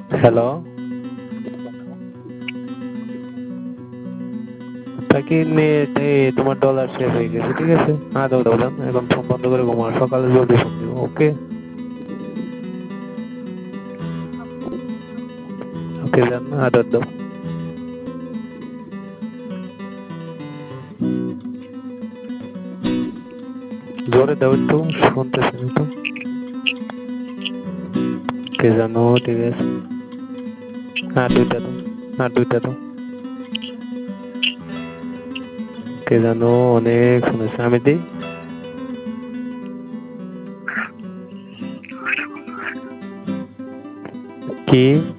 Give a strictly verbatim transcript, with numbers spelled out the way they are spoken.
Hello. তা কি net এ তোমার ডলার শেষ হয়ে গেছে, ঠিক আছে? আদাও দাও যান। এখন ফোন বন্ধ করে ঘুমাও। সকালে জলদি ফোন দিবো, ওকে? ওকে যান, আদার দাও। জোরে দাও একটু, শুনতেছি না তো। কে জানো, ঠিক আছে। আর দুইটা দাও, আর দুইটা দাও। কে জানো, অনেক শুনেছে, আমি দিই। কি?